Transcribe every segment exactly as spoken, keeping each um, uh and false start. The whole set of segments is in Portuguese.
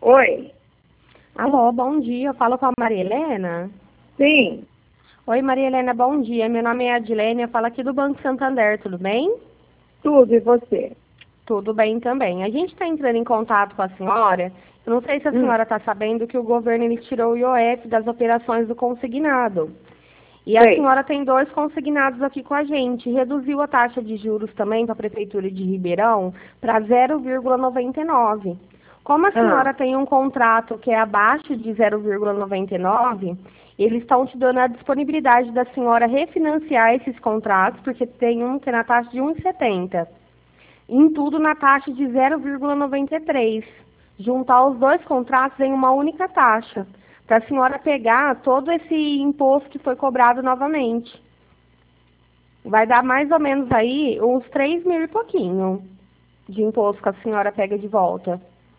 Oi. Alô, bom dia. Eu falo com a Maria Helena? Sim. Oi, Maria Helena, bom dia. Meu nome é Adilene, eu falo aqui do Banco Santander, tudo bem? Tudo, e você? Tudo bem também. A gente está entrando em contato com a senhora. Eu não sei se a Hum. senhora está sabendo que o governo ele tirou o I O F das operações do consignado. E a Sei. senhora tem dois consignados aqui com a gente. Reduziu a taxa de juros também para a Prefeitura de Ribeirão para zero vírgula noventa e nove. Como a Ah, senhora tem um contrato que é abaixo de zero vírgula noventa e nove, eles estão te dando a disponibilidade da senhora refinanciar esses contratos, porque tem um que é na taxa de um vírgula setenta. Em tudo na taxa de zero vírgula noventa e três. Juntar os dois contratos em uma única taxa, para a senhora pegar todo esse imposto que foi cobrado novamente. Vai dar mais ou menos aí uns três mil e pouquinho de imposto que a senhora pega de volta.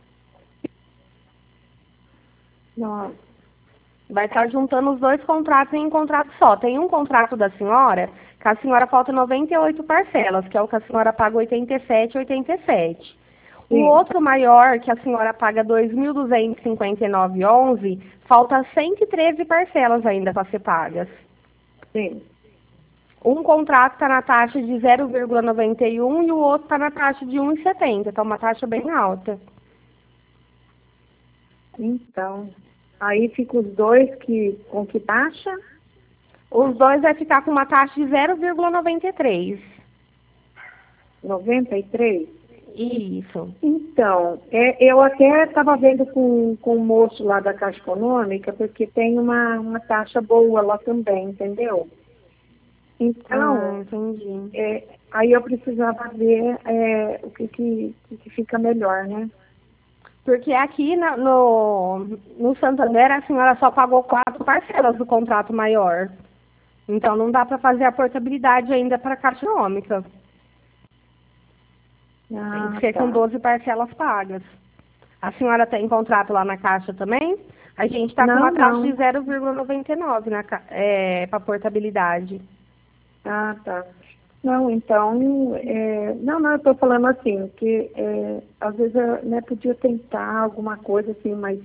nossa. Vai estar juntando os dois contratos em um contrato só. Tem um contrato da senhora que a senhora falta noventa e oito parcelas, que é o que a senhora paga oitenta e sete e oitenta e sete. O Sim, outro maior, que a senhora paga dois mil duzentos e cinquenta e nove e onze, falta cento e treze parcelas ainda para ser pagas. sim. Um contrato está na taxa de zero vírgula noventa e um e o outro está na taxa de um vírgula setenta. Então, uma taxa bem alta. Então, aí fica os dois que, com que taxa? Os dois vai ficar com uma taxa de zero vírgula noventa e três. Noventa e três. Isso. Então, é, eu até estava vendo com, com o moço lá da Caixa Econômica, porque tem uma, uma taxa boa lá também, entendeu? Ah, Então, entendi. é, aí eu precisava ver é, o que, que, que fica melhor, né? Porque aqui na- no, no Santander a senhora só pagou quatro parcelas do contrato maior. Então não dá para fazer a portabilidade ainda para a Caixa Econômica. Tem que Ah, ser com tá. doze parcelas pagas. A senhora tem contrato lá na Caixa também? A gente está com Não, uma taxa de não. zero vírgula noventa e nove na, ca- é, para portabilidade. Ah, tá. Não, então, é, não, não, eu estou falando assim, que é, às vezes eu, né, podia tentar alguma coisa assim, mas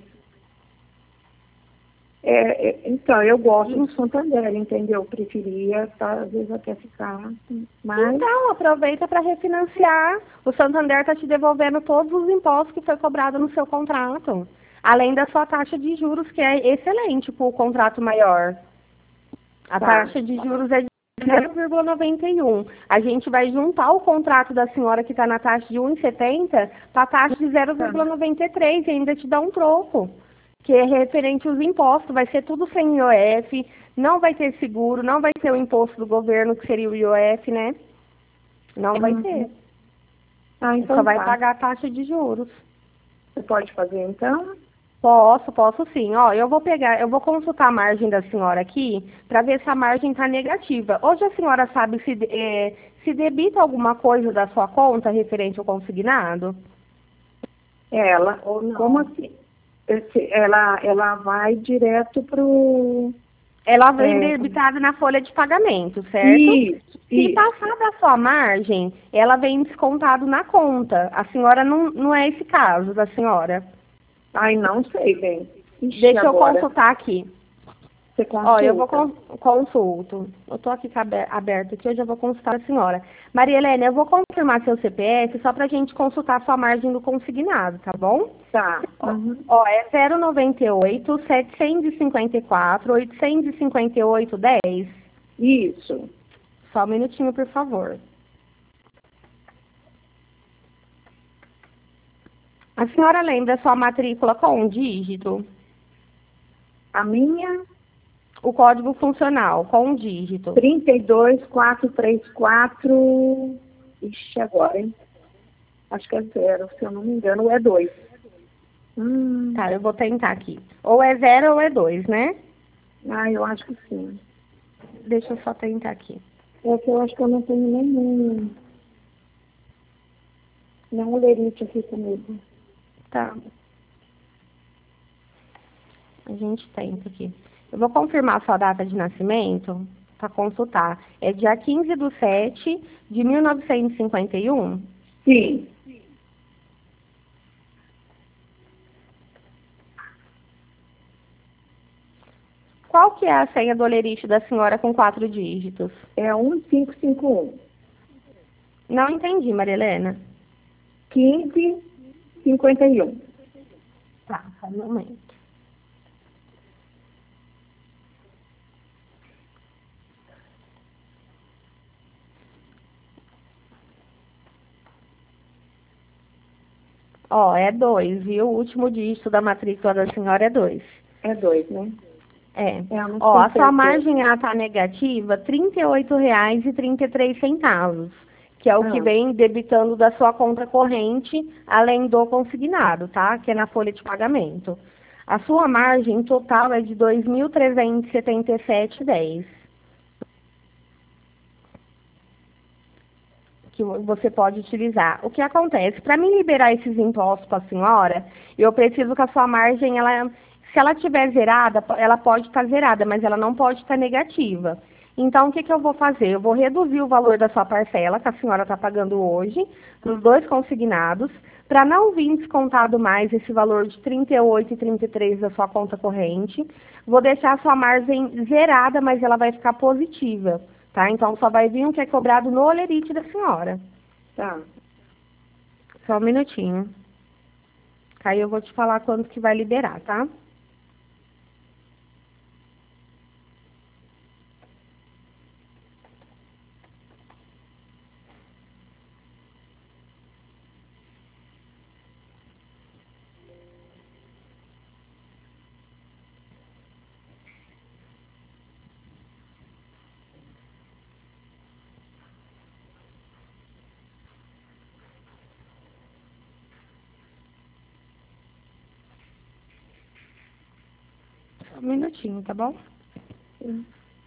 é, é, então, eu gosto do Santander, entendeu? Eu preferia, tá, às vezes até ficar, mas Então, aproveita para refinanciar. O Santander está te devolvendo todos os impostos que foi cobrado no seu contrato. Além da sua taxa de juros, que é excelente para o contrato maior. A tá. taxa de juros é de zero vírgula noventa e um. A gente vai juntar o contrato da senhora que está na taxa de um vírgula setenta para a taxa de zero vírgula noventa e três e ainda te dá um troco, que é referente aos impostos. Vai ser tudo sem I O F, não vai ter seguro, não vai ter o imposto do governo, que seria o I O F, né? Não vai ter. Uhum. Ah, Só então vai tá. pagar a taxa de juros. Você pode fazer então? Posso, posso sim. Ó, eu vou pegar, eu vou consultar a margem da senhora aqui para ver se a margem está negativa. Hoje a senhora sabe se, eh, se debita alguma coisa da sua conta referente ao consignado? Ela, Ou como não? assim? Esse- ela, ela vai direto pro. Ela vem É, debitada na folha de pagamento, certo? isso, Se isso. passar da sua margem, ela vem descontado na conta. A senhora não, não é esse caso da senhora. Ai, não sei, bem. Ixi, Deixa eu agora consultar aqui. você Ó, eu vou consulta. con consulto. Eu tô aqui com abe- aberto aqui, hoje eu vou consultar a senhora. Maria Helena, eu vou confirmar seu C P F só pra gente consultar a sua margem do consignado, tá bom? Tá. Ó, Uhum. ó, é zero noventa e oito, setecentos e cinquenta e quatro, oitocentos e cinquenta e oito, dez. Isso. Só um minutinho, por favor. A senhora lembra sua matrícula com um dígito? A minha, O código funcional com um dígito. trinta e dois, quatrocentos e trinta e quatro. Ixi, agora, hein? Acho que é zero, se eu não me engano, é dois. Hum. Tá, eu vou tentar aqui. Ou é zero ou é dois, né? Ah, eu acho que sim. Deixa eu só tentar aqui. É que eu acho que eu não tenho nenhum, nenhum lerite aqui comigo. Tá. A gente tenta aqui. Eu vou confirmar sua data de nascimento para consultar. É dia quinze de sete de mil novecentos e cinquenta e um? Sim. Qual que é a senha do olerite da senhora com quatro dígitos? É um cinco cinco um. Não entendi, Maria Helena. quinze cinquenta e um. Tá, só um momento. Ó, é dois, viu? O último dígito da matrícula da senhora é dois. É dois, né? É. É, eu não Ó, sei a sua certeza. margem ela tá negativa, trinta e oito reais e trinta e três centavos, que é o Ah. que vem debitando da sua conta corrente, além do consignado, tá? Que é na folha de pagamento. A sua margem total é de dois mil trezentos e setenta e sete reais e dez centavos. Que você pode utilizar. O que acontece? Para mim liberar esses impostos para a senhora, eu preciso que a sua margem, ela, se ela estiver zerada, ela pode estar zerada, mas ela não pode estar negativa. Então, o que, que eu vou fazer? Eu vou reduzir o valor da sua parcela, que a senhora está pagando hoje, nos dois consignados, para não vir descontado mais esse valor de trinta e oito reais e trinta e três centavos da sua conta corrente. Vou deixar a sua margem zerada, mas ela vai ficar positiva. Tá? Então, só vai vir o que é cobrado no olerite da senhora. Tá. Só um minutinho. Aí eu vou te falar quanto que vai liberar, tá? Só um minutinho, tá bom? Sim.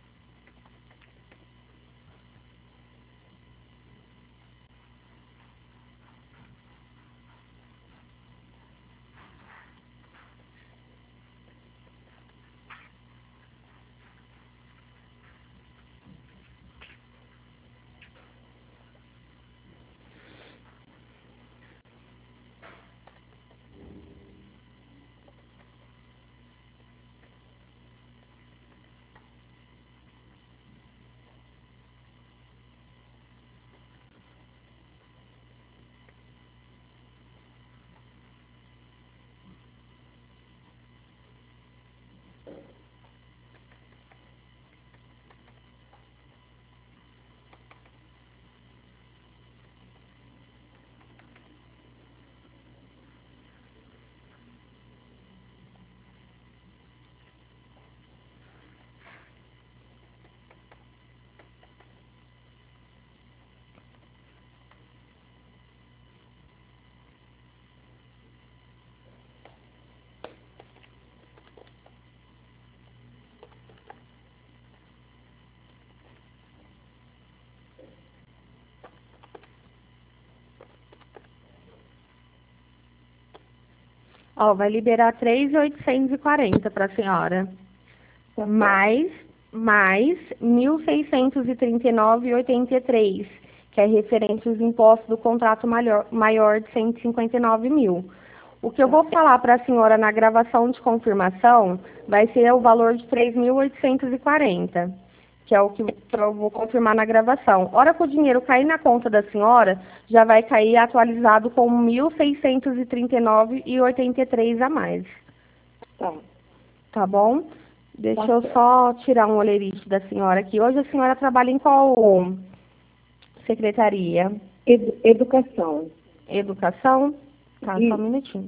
Ó, vai liberar três mil oitocentos e quarenta para a senhora. Tá. Mais, mais mil seiscentos e trinta e nove reais e oitenta e três centavos, que é referente aos impostos do contrato maior, maior de cento e cinquenta e nove mil. O que eu vou falar para a senhora na gravação de confirmação vai ser o valor de três mil oitocentos e quarenta, que é o que eu vou confirmar na gravação. Hora que o dinheiro cair na conta da senhora, já vai cair atualizado com mil seiscentos e trinta e nove reais e oitenta e três centavos a mais. Tá. Tá bom? Deixa Tá eu certo. só tirar um olerite da senhora aqui. Hoje a senhora trabalha em qual secretaria? Edu- educação. Educação? Tá, só um Isso. minutinho.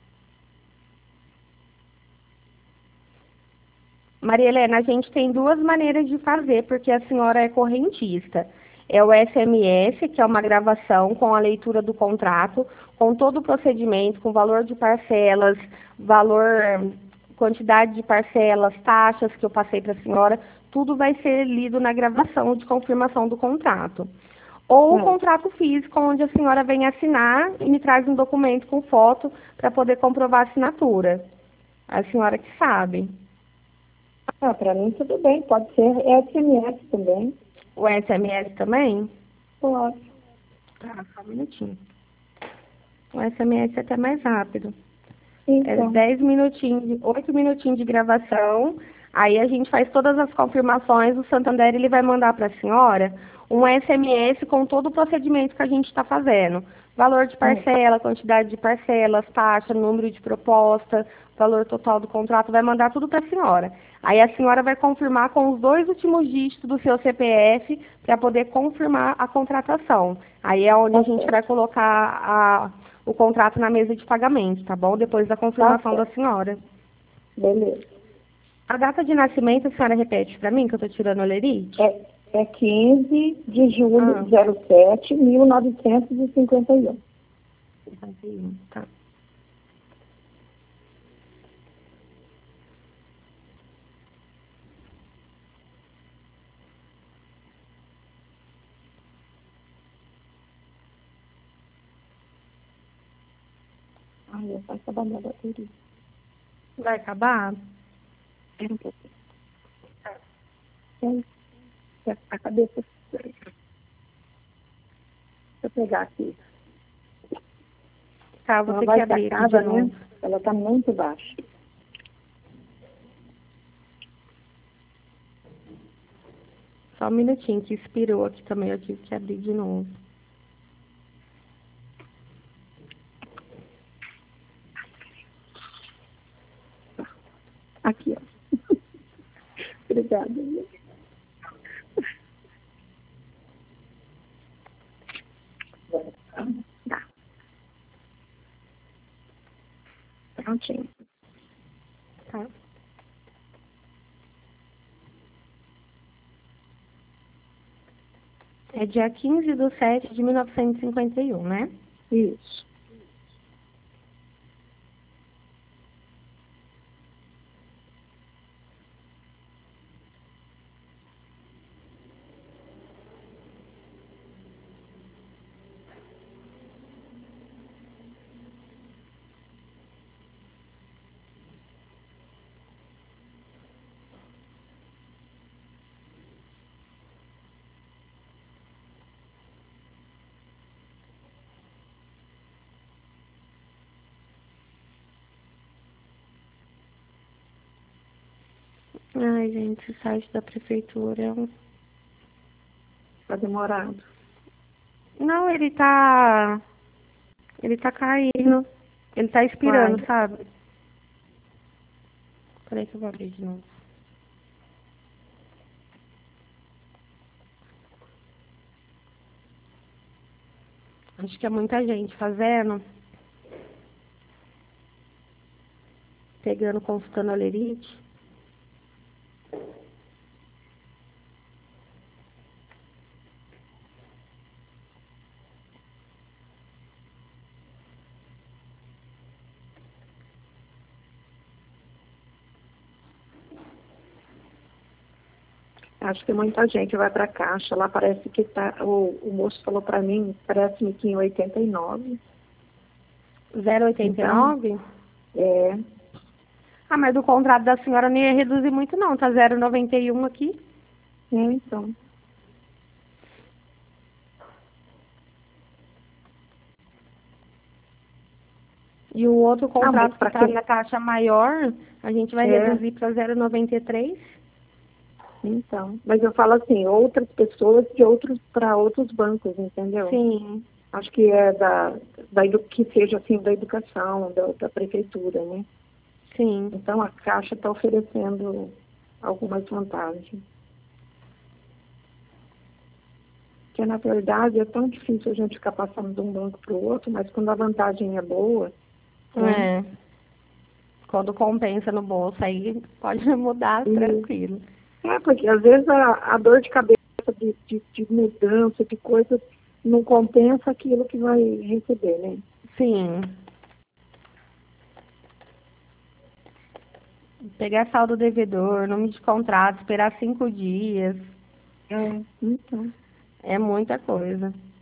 Maria Helena, a gente tem duas maneiras de fazer, porque a senhora é correntista. É o S M S, que é uma gravação com a leitura do contrato, com todo o procedimento, com valor de parcelas, valor, quantidade de parcelas, taxas que eu passei para a senhora, tudo vai ser lido na gravação de confirmação do contrato. Ou o Hum. contrato físico, onde a senhora vem assinar e me traz um documento com foto para poder comprovar a assinatura. A senhora que sabe. Ah, para mim tudo bem. Pode ser S M S também. O S M S também? Pode. Tá, só um minutinho. O S M S é até mais rápido. É Então. dez minutinhos, oito minutinhos de gravação. Aí a gente faz todas as confirmações, o Santander ele vai mandar para a senhora um S M S com todo o procedimento que a gente está fazendo. Valor de parcela, quantidade de parcelas, taxa, número de proposta, valor total do contrato, vai mandar tudo para a senhora. Aí a senhora vai confirmar com os dois últimos dígitos do seu C P F para poder confirmar a contratação. Aí é onde a gente vai colocar a, o contrato na mesa de pagamento, tá bom? Depois da confirmação da senhora. Beleza. A data de nascimento, a senhora repete para mim, que eu estou tirando o lerite? É, é quinze de julho Ah. de zero sete, mil novecentos e cinquenta e um. cinquenta e um, tá. Ai, vai acabar minha bateria. Vai acabar? Espera um pouquinho. É, é, a cabeça... Deixa eu pegar aqui. Tá, vou Ela ter vai que abrir aqui de sacada, novo. né? Ela tá muito baixa. Só um minutinho, que expirou aqui também, eu tive que abrir de novo. Aqui, ó. Obrigada. Tá. Prontinho. Tá. É dia quinze de sete de mil novecentos e cinquenta e um, né? Isso. Ai, gente, esse site da prefeitura é um... Tá demorado. Não, ele tá... Ele tá caindo. Ele tá expirando, Vai. sabe? Peraí que eu vou abrir de novo. Acho que é muita gente fazendo. Pegando, consultando a lerite. Acho que muita gente vai pra caixa. Lá parece que tá... O, o moço falou pra mim, parece-me que em oitenta e nove. zero oitenta e nove? Então, é... Ah, mas do contrato da senhora não ia reduzir muito não, tá zero noventa e um aqui. É, então. E o outro Ah, mas contrato que pra tá quem... na taxa maior, a gente vai É. reduzir para zero noventa e três. Então, mas eu falo assim, outras pessoas de outros para outros bancos, entendeu? Sim, Acho que é da, da edu- que seja assim da educação, da, da prefeitura, né? sim. Então a Caixa está oferecendo algumas vantagens. Que na verdade é tão difícil a gente ficar passando de um banco para o outro, mas quando a vantagem é boa, né? É. Quando compensa no bolso, aí pode mudar E, tranquilo. é, porque às vezes a, a dor de cabeça de, de, de mudança, de coisas, não compensa aquilo que vai receber, né? Sim. Pegar saldo devedor, nome de contrato, esperar cinco dias. É, então. É muita coisa.